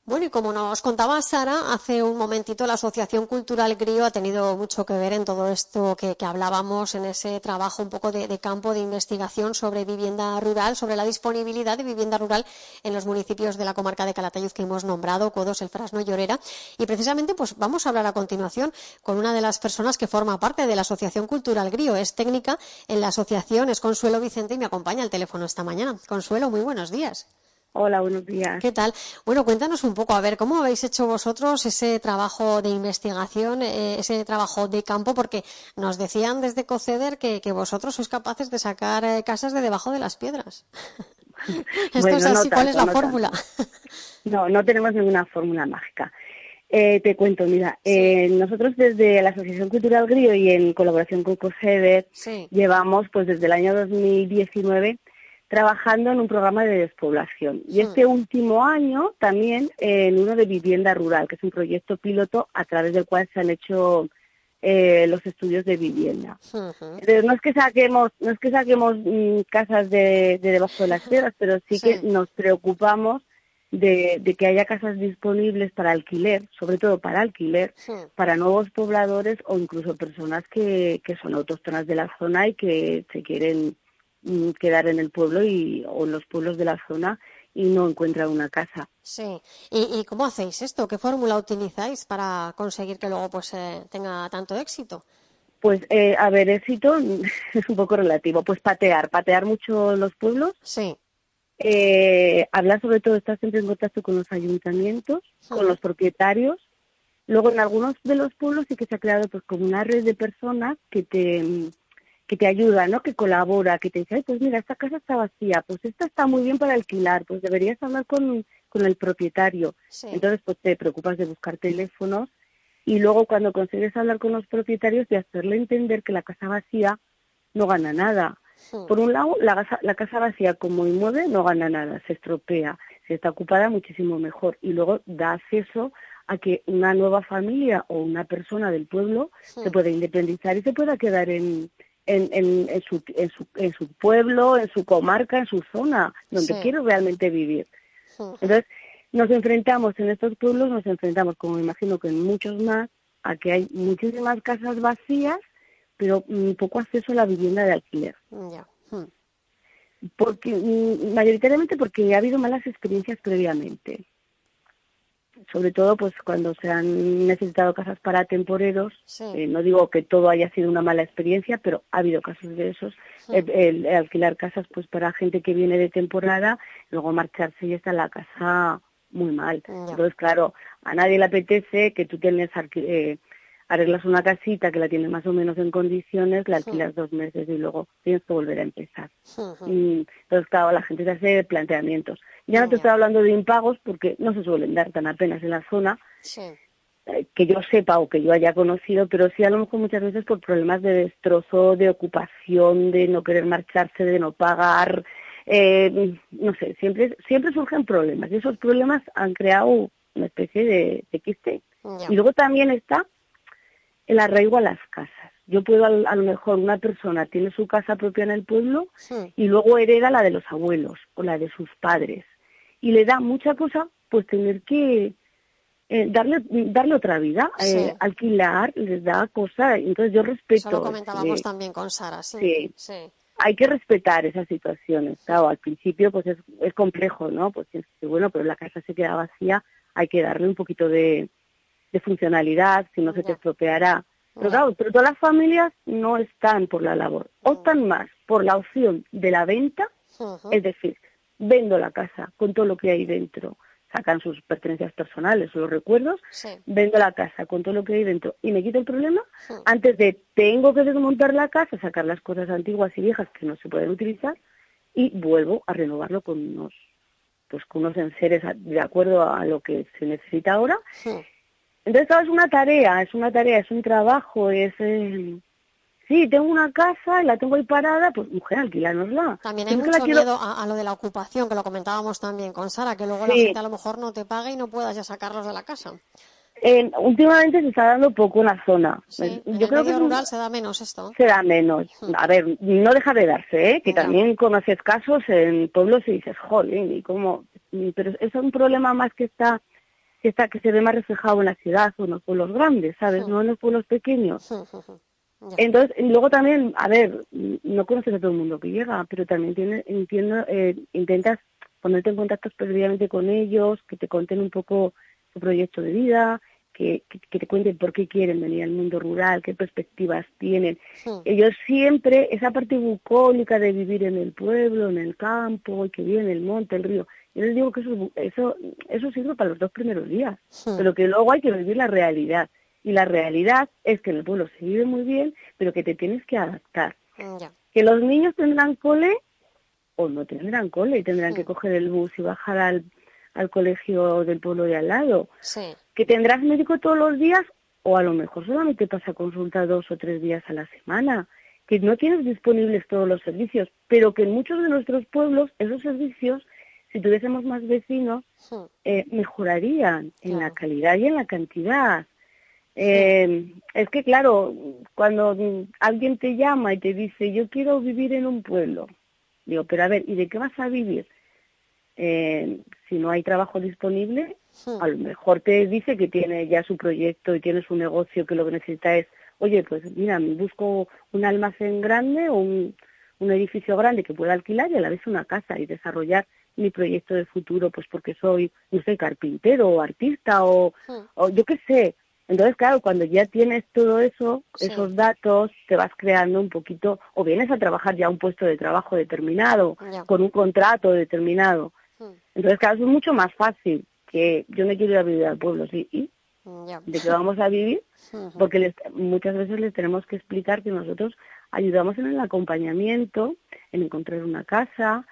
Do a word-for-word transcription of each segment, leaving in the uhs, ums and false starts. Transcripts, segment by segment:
Bueno, y como nos contaba Sara, hace un momentito la Asociación Cultural Grío ha tenido mucho que ver en todo esto que, que hablábamos, en ese trabajo un poco de, de campo de investigación sobre vivienda rural, sobre la disponibilidad de vivienda rural en los municipios de la comarca de Calatayud que hemos nombrado, Codos, El Frasno y Llorera. Y precisamente pues vamos a hablar a continuación con una de las personas que forma parte de la Asociación Cultural Grío. Es técnica en la asociación, es Consuelo Vicente y me acompaña al teléfono esta mañana. Consuelo, muy buenos días. Hola, buenos días. ¿Qué tal? Bueno, cuéntanos un poco, a ver, ¿cómo habéis hecho vosotros ese trabajo de investigación, eh, ese trabajo de campo? Porque nos decían desde COCEDER que, que vosotros sois capaces de sacar eh, casas de debajo de las piedras. ¿Esto Bueno, es así? no ¿Cuál tanto, es la no fórmula? tanto. No, no tenemos ninguna fórmula mágica. Eh, te cuento, mira, Sí. eh, nosotros desde la Asociación Cultural Grío y en colaboración con COCEDER Sí. llevamos pues desde el año dos mil diecinueve trabajando en un programa de despoblación. Y Hmm. este último año también eh, en uno de vivienda rural, que es un proyecto piloto a través del cual se han hecho eh, los estudios de vivienda. Uh-huh. Entonces, no es que saquemos, no es que saquemos mmm, casas de, de debajo de las piedras, pero sí que Sí. nos preocupamos de, de que haya casas disponibles para alquiler, sobre todo para alquiler, Hmm. para nuevos pobladores o incluso personas que, que son autóctonas de la zona y que se quieren mm, quedar en el pueblo y, o en los pueblos de la zona y no encuentran una casa. Sí. ¿Y, ¿Y cómo hacéis esto? ¿Qué fórmula utilizáis para conseguir que luego pues eh, tenga tanto éxito? Pues, eh, a ver, éxito es un poco relativo. Pues patear, patear mucho los pueblos. Sí. Eh, hablar sobre todo, estar siempre en contacto con los ayuntamientos, con Uh-huh. los propietarios. Luego en algunos de los pueblos sí que se ha creado pues como una red de personas que te que te ayuda, ¿no? Que colabora, que te dice, ay, pues mira, esta casa está vacía, pues esta está muy bien para alquilar, pues deberías hablar con, con el propietario. Sí. Entonces pues te preocupas de buscar teléfonos y luego cuando consigues hablar con los propietarios de hacerle entender que la casa vacía no gana nada. Hmm. Por un lado, la casa, la casa vacía como inmueble no gana nada, se estropea, si está ocupada muchísimo mejor y luego da acceso a que una nueva familia o una persona del pueblo Hmm. se pueda independizar y se pueda quedar en, en, en, en, su, en, su, en su pueblo, en su comarca, en su zona, donde Sí. quiere realmente vivir. Uh-huh. Entonces, nos enfrentamos en estos pueblos, nos enfrentamos, como me imagino que en muchos más, a que hay muchísimas casas vacías, pero mm, poco acceso a la vivienda de alquiler. Ya. Hmm. Porque mm, mayoritariamente porque ha habido malas experiencias previamente. Sobre todo pues cuando se han necesitado casas para temporeros, Sí. eh, no digo que todo haya sido una mala experiencia, pero ha habido casos de esos, Hmm. el, el- el alquilar casas pues para gente que viene de temporada, luego marcharse y está la casa muy mal. Ya. Entonces claro, a nadie le apetece que tú tienes alqui- eh, arreglas una casita que la tienes más o menos en condiciones, la alquilas dos meses y luego tienes que volver a empezar. Uh-huh. Y, entonces, claro, la gente se hace planteamientos. Ya no te Ya. estoy hablando de impagos porque no se suelen dar tan apenas en la zona, Sí. eh, que yo sepa o que yo haya conocido, pero sí a lo mejor muchas veces por problemas de destrozo, de ocupación, de no querer marcharse, de no pagar, eh, no sé, siempre siempre surgen problemas y esos problemas han creado una especie de, de quiste. Ya. Y luego también está el arraigo a las casas. Yo puedo, a, a lo mejor, una persona tiene su casa propia en el pueblo Hmm. y luego hereda la de los abuelos o la de sus padres. Y le da mucha cosa, pues tener que eh, darle darle otra vida, Sí. eh, alquilar, les da cosa. Entonces yo Eso lo respeto, comentábamos eh, también con Sara, sí. sí, Sí. hay que respetar esas situaciones. Claro, al principio pues es, es complejo, ¿no? Pues tienes que decir, bueno, pero la casa se queda vacía, hay que darle un poquito de, de funcionalidad, si no se te Ya. estropeará. Pero Ya. claro, pero todas las familias no están por la labor, optan más por la opción de la venta, Uh-huh. es decir, vendo la casa con todo lo que hay dentro, sacan sus pertenencias personales o los recuerdos, Sí. vendo la casa con todo lo que hay dentro y me quito el problema, Hmm. antes de tengo que desmontar la casa, sacar las cosas antiguas y viejas que no se pueden utilizar y vuelvo a renovarlo con unos pues con unos enseres a- de acuerdo a lo que se necesita ahora. Hmm. Entonces, claro, es una tarea, es una tarea, es un trabajo, es... Eh, sí, tengo una casa y la tengo ahí parada, pues mujer, alquílanosla. También hay Pero es que la mucho quiero... miedo a, a lo de la ocupación, que lo comentábamos también con Sara, que luego la gente Sí, a lo mejor no te pague y no puedas ya sacarlos de la casa. eh, últimamente se está dando poco en la zona. Es- Sí, en Yo el creo que medio es un, rural se da menos esto. se da menos. Hmm. A ver, no deja de darse, ¿eh? Que Ya. también conoces casos en pueblos y dices, jolín, y cómo... Pero es un problema más que está que está que se ve más reflejado en la ciudad o en los pueblos grandes, ¿sabes? Mm. No en los pueblos pequeños. Ya. Entonces, y luego también, a ver, no conoces a todo el mundo que llega, pero también tiene, entiendo, eh, intentas ponerte en contacto previamente con ellos, que te cuenten un poco su proyecto de vida, que, que, que te cuenten por qué quieren venir al mundo rural, qué perspectivas tienen. Mm. Ellos siempre, esa parte bucólica de vivir en el pueblo, en el campo, y que viene el monte, el río, yo les digo que eso, eso, eso sirve para los dos primeros días, Mm. pero que luego hay que vivir la realidad. Y la realidad es que en el pueblo se vive muy bien, pero que te tienes que adaptar. Ya. Que los niños tendrán cole o no tendrán cole y tendrán Mm. que coger el bus y bajar al, al colegio del pueblo de al lado. Sí. Que tendrás médico todos los días o a lo mejor solamente pasa consulta dos o tres días a la semana. Que no tienes disponibles todos los servicios, pero que en muchos de nuestros pueblos esos servicios, si tuviésemos más vecinos, Mm. eh, mejorarían en Claro. la calidad y en la cantidad. Eh, es que claro, cuando alguien te llama y te dice yo quiero vivir en un pueblo, digo, pero a ver, ¿y de qué vas a vivir? Eh, si no hay trabajo disponible, Mm. a lo mejor te dice que tiene ya su proyecto y tiene su negocio, que lo que necesita es, oye, pues mira, busco un almacén grande o un, un edificio grande que pueda alquilar y a la vez una casa y desarrollar mi proyecto de futuro, pues porque soy, no sé, carpintero o artista o, Mm. o yo qué sé. Entonces, claro, cuando ya tienes todo eso, Sí. esos datos, te vas creando un poquito, o vienes a trabajar ya un puesto de trabajo determinado, Ya. con un contrato determinado. Mm. Entonces, claro, es mucho más fácil que yo me quiero ir a vivir al pueblo, sí, ¿y Ya. de qué vamos a vivir? Ujú. Porque les, muchas veces les tenemos que explicar que nosotros ayudamos en el acompañamiento, en encontrar una casa,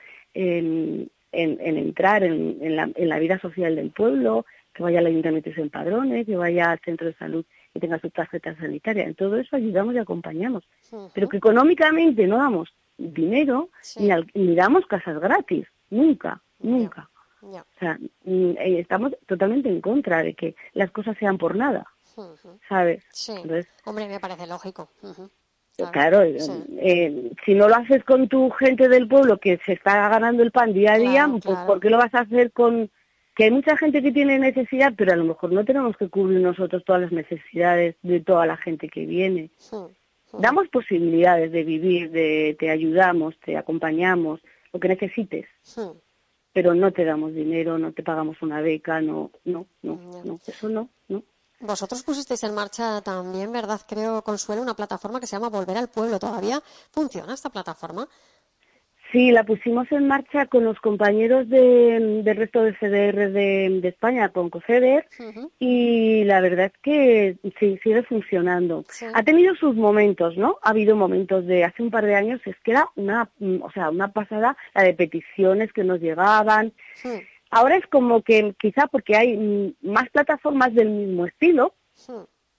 en, en, en entrar en, en, la, en la vida social del pueblo, que vaya al ayuntamiento y se empadrone, que vaya al centro de salud y tenga su tarjeta sanitaria. En todo eso ayudamos y acompañamos. Ujú. Pero que económicamente no damos dinero Sí. ni, al- ni damos casas gratis. Nunca, Ya. nunca. Ya. O sea, mm, eh, estamos totalmente en contra de que las cosas sean por nada, Ujú. ¿sabes? Sí. Entonces, Hombre, me parece lógico. Ujú. eh, Claro. claro, eh, Sí. eh, si no lo haces con tu gente del pueblo que se está ganando el pan día a día, Claro, pues claro. ¿por qué lo vas a hacer con...? Que hay mucha gente que tiene necesidad, pero a lo mejor no tenemos que cubrir nosotros todas las necesidades de toda la gente que viene. Mm. Ujú. Damos posibilidades de vivir, de te ayudamos, te acompañamos, lo que necesites, Mm. pero no te damos dinero, no te pagamos una beca, no, no, no, Ya. no, eso no, no. Vosotros pusisteis en marcha también, ¿verdad? Creo, Consuelo, una plataforma que se llama Volver al Pueblo. ¿Todavía funciona esta plataforma? Sí, la pusimos en marcha con los compañeros de, del resto de C D R de, de España, con COCEDER, Ujú. y la verdad es que sí, sigue funcionando. Sí. Ha tenido sus momentos, ¿no? Ha habido momentos de hace un par de años, es que era una, mm, o sea, una pasada la de peticiones que nos llegaban. Mm. Ahora es como que quizá porque hay mm, más plataformas del mismo estilo, Mm.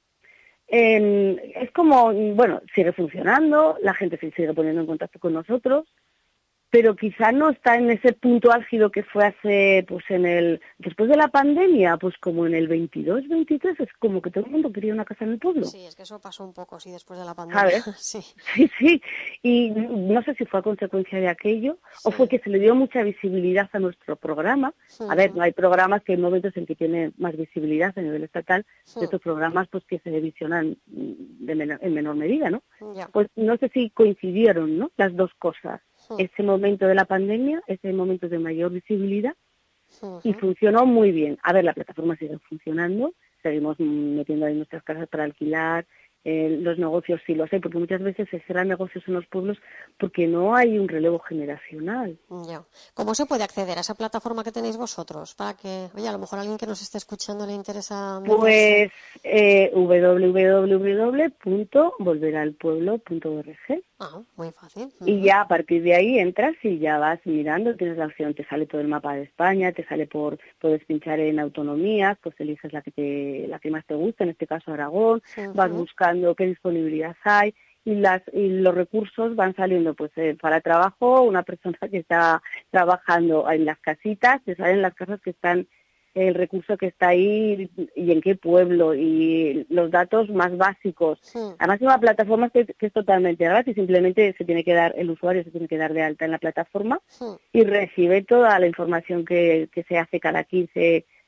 eh, es como, mm, bueno, sigue funcionando, la gente se sigue poniendo en contacto con nosotros, pero quizá no está en ese punto álgido que fue hace, pues en el, después de la pandemia, pues como en el veintidós, veintitrés, es como que todo el mundo quería una casa en el pueblo, Sí, es que eso pasó un poco, sí, después de la pandemia. ¿sabes? Sí, Sí, sí, y no sé si fue a consecuencia de aquello o sí. fue que se le dio mucha visibilidad a nuestro programa. A ver, Ujú. no hay programas que hay momentos en que tienen más visibilidad a nivel estatal y Mm. otros programas pues que se visionan de menor, en menor medida, ¿no? Ya. Pues no sé si coincidieron, ¿no? Las dos cosas. Mm. Ese momento de la pandemia, ese momento de mayor visibilidad y Ujú. funcionó muy bien. A ver, la plataforma sigue funcionando, seguimos mm, metiendo ahí nuestras casas para alquilar, eh, los negocios sí los hay, porque muchas veces se cierran negocios en los pueblos porque no hay un relevo generacional. Ya. ¿Cómo se puede acceder a esa plataforma que tenéis vosotros? Para que, oye, a lo mejor a alguien que nos esté escuchando le interesa meterse. Pues eh, w w w punto volver al pueblo punto org. Ah, muy fácil. Y Ujú. ya a partir de ahí entras y ya vas mirando, tienes la opción, te sale todo el mapa de España, te sale por, puedes pinchar en autonomías, pues eliges la que te, la que más te gusta, en este caso Aragón, vas Ujú. buscando qué disponibilidad hay y las y los recursos van saliendo, pues eh, para trabajo, una persona que está trabajando en las casitas, te salen las casas que están el recurso que está ahí y en qué pueblo y los datos más básicos. Mm. Además es una plataforma que, que es totalmente gratis, simplemente se tiene que dar, el usuario se tiene que dar de alta en la plataforma Mm. y recibe toda la información que, que se hace cada quince,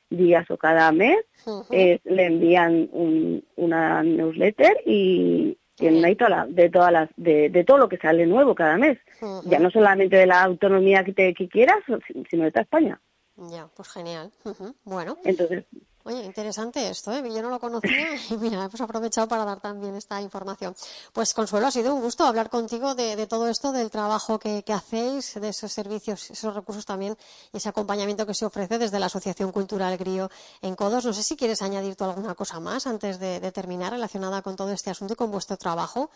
días o cada mes, Uh-huh. eh, le envían un, una newsletter y tienen ahí toda la, de todas las de, de todo lo que sale nuevo cada mes. Uh-huh. Ya no solamente de la autonomía que, te, que quieras, sino de toda España. Ya, pues genial. Uh-huh. Bueno. Entonces, oye, interesante esto, ¿eh? Yo no lo conocía y mira, hemos aprovechado para dar también esta información. Pues Consuelo, ha sido un gusto hablar contigo de, de todo esto, del trabajo que, que hacéis, de esos servicios, esos recursos también y ese acompañamiento que se ofrece desde la Asociación Cultural Grío en Codos. No sé si quieres añadir tú alguna cosa más antes de, de terminar relacionada con todo este asunto y con vuestro trabajo.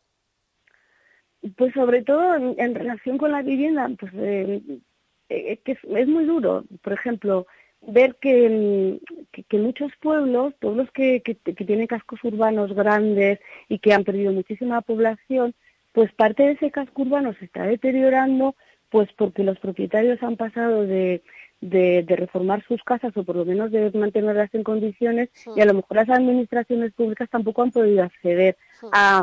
Pues sobre todo en, en relación con la vivienda, pues eh, eh, que es, es muy duro. Por ejemplo, ver que, que, que muchos pueblos, pueblos que, que, que tienen cascos urbanos grandes y que han perdido muchísima población, pues parte de ese casco urbano se está deteriorando, pues porque los propietarios han pasado de, de, de reformar sus casas o por lo menos de mantenerlas en condiciones, sí. Y a lo mejor las administraciones públicas tampoco han podido acceder sí. a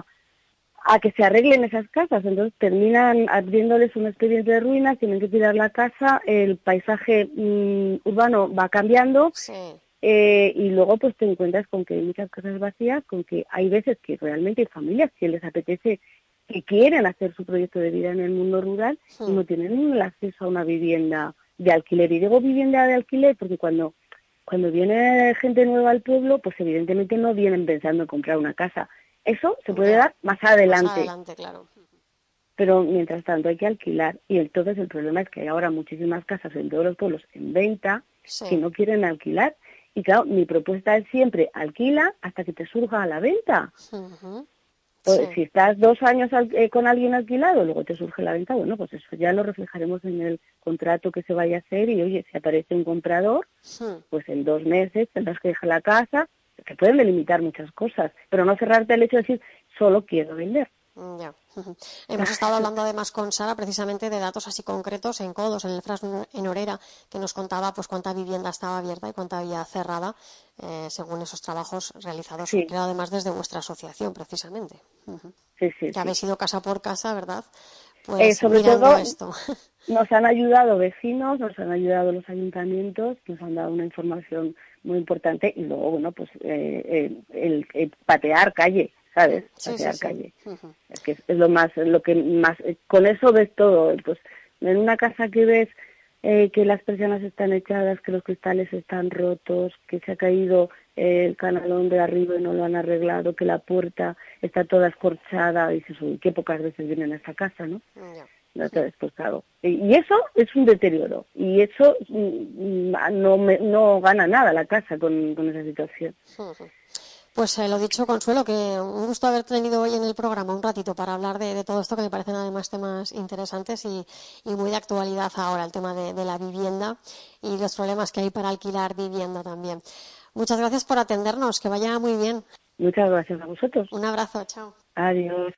a que se arreglen esas casas, entonces terminan abriéndoles un expediente de ruinas, tienen que tirar la casa, el paisaje mmm, urbano va cambiando sí. eh, y luego pues te encuentras con que hay muchas casas vacías, con que hay veces que realmente hay familias que les apetece, que quieren hacer su proyecto de vida en el mundo rural sí. y no tienen el acceso a una vivienda de alquiler. Y digo vivienda de alquiler porque cuando, cuando viene gente nueva al pueblo, pues evidentemente no vienen pensando en comprar una casa. Eso se puede dar más adelante. Más adelante, claro. Pero mientras tanto hay que alquilar. Y entonces el problema es que hay ahora muchísimas casas en todos los pueblos en venta sí. que no quieren alquilar. Y claro, mi propuesta es siempre alquila hasta que te surja la venta. Uh-huh. Pues, sí. Si estás dos años al, eh, con alguien alquilado, luego te surge la venta, bueno, pues eso ya lo reflejaremos en el contrato que se vaya a hacer. Y oye, si aparece un comprador, sí. pues en dos meses tendrás que dejar la casa. Que pueden delimitar muchas cosas, pero no cerrarte el hecho de decir, solo quiero vender. Ya. Hemos estado hablando además con Sara precisamente de datos así concretos en Codos, en el Fras en Orera, que nos contaba pues cuánta vivienda estaba abierta y cuánta había cerrada, eh, según esos trabajos realizados, sí. Pero además desde vuestra asociación precisamente. Uh-huh. Sí, sí, que sí. habéis ido casa por casa, ¿verdad? Pues eh, sobre mirando todo, esto. Nos han ayudado vecinos, nos han ayudado los ayuntamientos, nos han dado una información muy importante y luego, bueno, pues eh, el, el, el patear calle, ¿sabes? Sí, patear sí, calle. Sí. Uh-huh. Es que es, es lo más, lo que más, con eso ves todo. Pues en una casa que ves eh, que las persianas están echadas, que los cristales están rotos, que se ha caído eh, el canalón de arriba y no lo han arreglado, que la puerta está toda escorchada, y dices, uy, qué pocas veces vienen a esta casa, ¿no? Yeah. Entonces, pues claro, y eso es un deterioro, y eso no, me, no gana nada la casa con, con esa situación. Pues eh, lo dicho, Consuelo, que un gusto haber tenido hoy en el programa un ratito para hablar de, de todo esto, que me parecen además temas interesantes y, y muy de actualidad ahora, el tema de, de la vivienda y los problemas que hay para alquilar vivienda también. Muchas gracias por atendernos, que vaya muy bien. Muchas gracias a vosotros. Un abrazo, chao. Adiós.